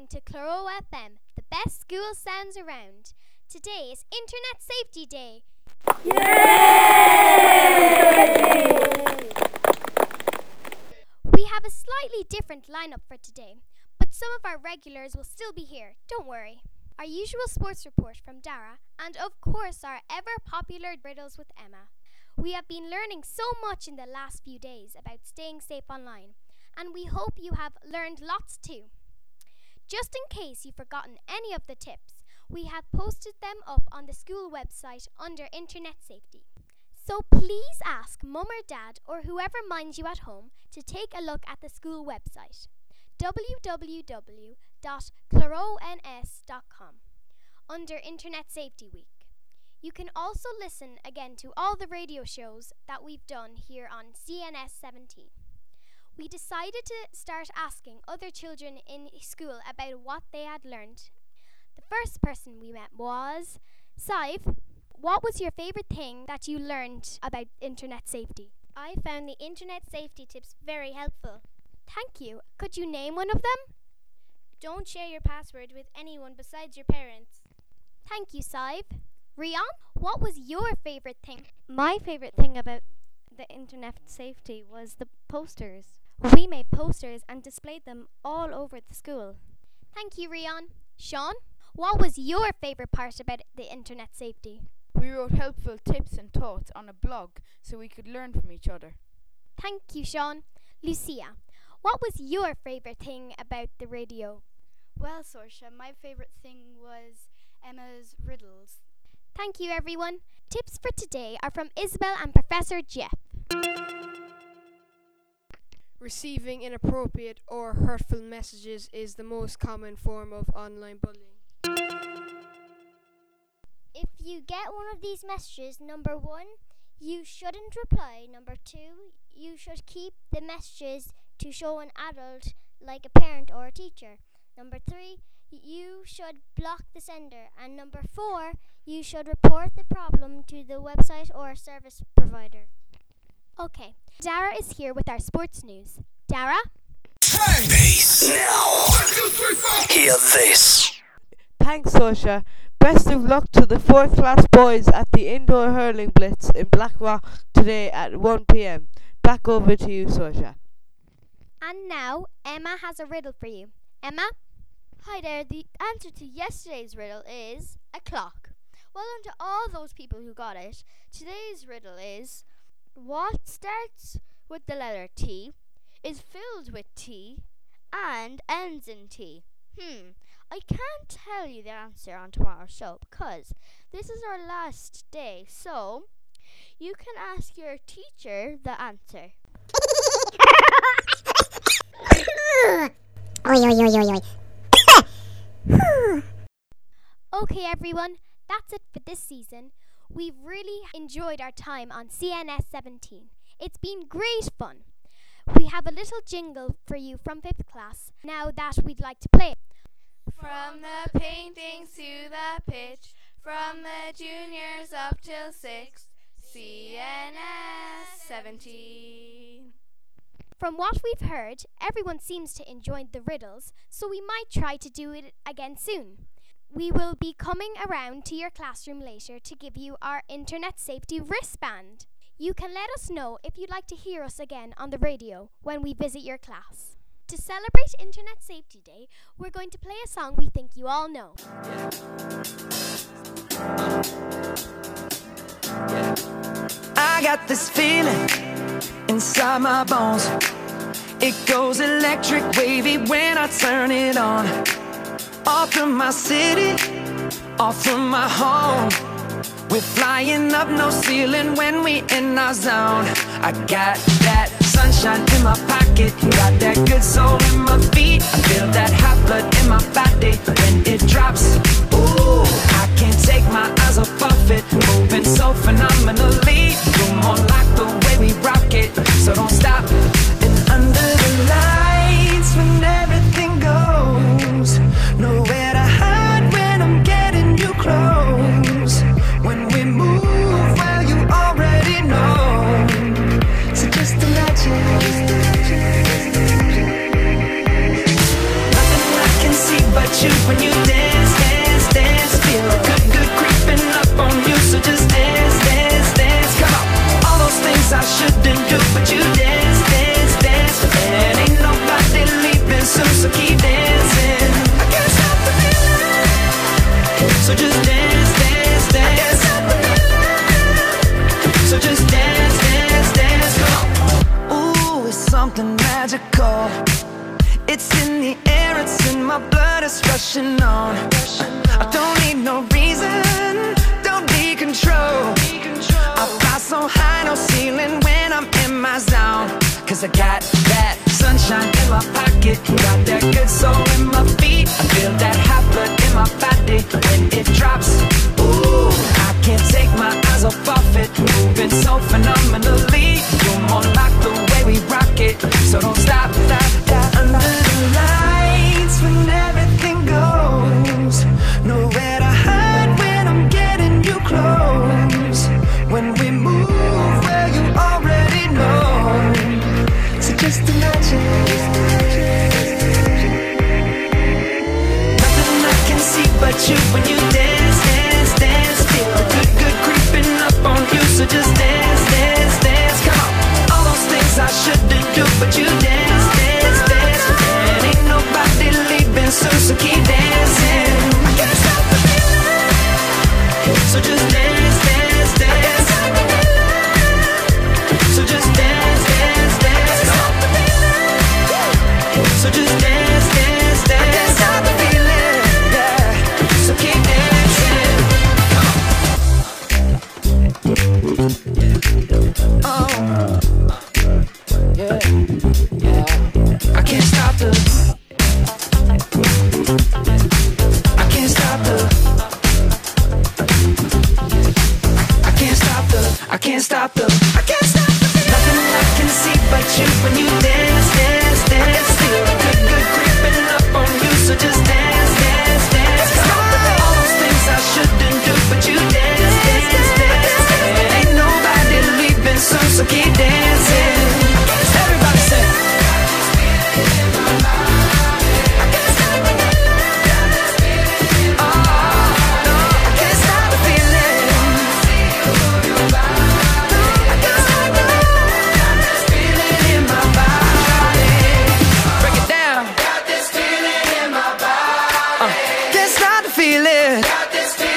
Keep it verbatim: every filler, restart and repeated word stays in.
listening to Claro F M, the best school sounds around. Today is Internet Safety Day. Yay! We have a slightly different lineup for today, but some of our regulars will still be here, don't worry. Our usual sports report from Dara, and of course our ever-popular riddles with Emma. We have been learning so much in the last few days about staying safe online, and we hope you have learned lots too. Just in case you've forgotten any of the tips, we have posted them up on the school website under Internet Safety. So please ask Mum or Dad or whoever minds you at home to take a look at the school website, w w w dot claro n s dot com, under Internet Safety Week. You can also listen again to all the radio shows that we've done here on C N S seventeen. We decided to start asking other children in school about what they had learned. The first person we met was Saif. What was your favourite thing that you learned about internet safety? I found the internet safety tips very helpful. Thank you. Could you name one of them? Don't share your password with anyone besides your parents. Thank you, Saif. Rian, what was your favourite thing? My favourite thing about the internet safety was the posters. We made posters and displayed them all over the school. Thank you, Rian. Sean, what was your favourite part about the internet safety? We wrote helpful tips and thoughts on a blog so we could learn from each other. Thank you, Sean. Lucia, what was your favourite thing about the radio? Well, Sorsha, my favourite thing was Emma's riddles. Thank you, everyone. Tips for today are from Isabel and Professor Jeff. Receiving inappropriate or hurtful messages is the most common form of online bullying. If you get one of these messages, number one, you shouldn't reply. Number two, you should keep the messages to show an adult like a parent or a teacher. Number three, you should block the sender. And number four, you should report the problem to the website or service provider. Okay, Dara is here with our sports news. Dara? Pace now. Hear this. Thanks, Sosha. Best of luck to the fourth class boys at the Indoor Hurling Blitz in Blackrock today at one p.m. Back over to you, Sosha. And now, Emma has a riddle for you. Emma? Hi there, the answer to yesterday's riddle is a clock. Well done to all those people who got it. Today's riddle is, what starts with the letter T, is filled with T, and ends in T? Hmm, I can't tell you the answer on tomorrow's show because this is our last day, so you can ask your teacher the answer. Oi, oi, oi, oi, oi. Okay, everyone, that's it for this season. We've really enjoyed our time on C N S seventeen. It's been great fun. We have a little jingle for you from fifth class now that we'd like to play. From the paintings to the pitch, from the juniors up till sixth, C N S seventeen. From what we've heard, everyone seems to enjoy the riddles, so we might try to do it again soon. We will be coming around to your classroom later to give you our internet safety wristband. You can let us know if you'd like to hear us again on the radio when we visit your class. To celebrate Internet Safety Day, we're going to play a song we think you all know. I got this feeling inside my bones. It goes electric wavy when I turn it on. Off from my city, off from my home. We're flying up no ceiling when we in our zone. I got that sunshine in my pocket, got that good soul in my feet. I feel that hot blood in my body when it drops. Ooh, I can't take my eyes off of it, moving so phenomenally. You're more like the way we rock it, so don't stop. And under the lights when everything goes, nowhere to hide when I'm getting you close. When we move, well, you already know. So just imagine. Nothing I can see but you when you dance, dance, dance. Feel good, good creeping up on you, so just dance, dance, dance. Come on, all those things I shouldn't do, but you dance, dance, dance. And ain't nobody leaving soon, so keep dancing. I can't stop the feeling, so just dance, dance, dance. I can't stop the feeling, so just dance, dance, dance. Come on. Ooh, it's something magical. It's in the air, it's in my blood, it's rushing on. I don't need no reason, don't need control. I fly so high, no ceiling when I'm in my zone. Cause I got that sunshine in my pocket, got that good soul in my feet. I feel that hot blood in my body when it drops. Ooh, I can't take my eyes off of it, moving so phenomenally. You're more like the way we rock it, so don't stop, stop, stop. Under the lights when everything goes, nowhere to hide when I'm getting you close. When we move, well you already know, so just imagine. Nothing I can see but you when you dance, dance, dance. Feel the good, good creeping up on you, so just dance, dance, dance. Come on, all those things I shouldn't do, but you dance, dance, dance. And ain't nobody leaving soon, so keep dancing. I can't stop the feeling, so just dance, dance, dance. I can't stop the feeling, so just dance, dance, dance. Stop the feeling, so just dance, dance, dance. I can't stop the feeling, yeah, so keep dancing. Oh, yeah, yeah. I can't stop the, I can't stop the, I can't stop the, I can't stop the, I can't stop the feeling. Nothing I can see but you when you dance, dance, dance. Feel good, good creeping up on you, so just dance, dance, dance. Come on, all those things I shouldn't do, but you dance, dance, dance. And ain't nobody leaving soon, so keep dancing. Everybody say, feel it. Got this feeling.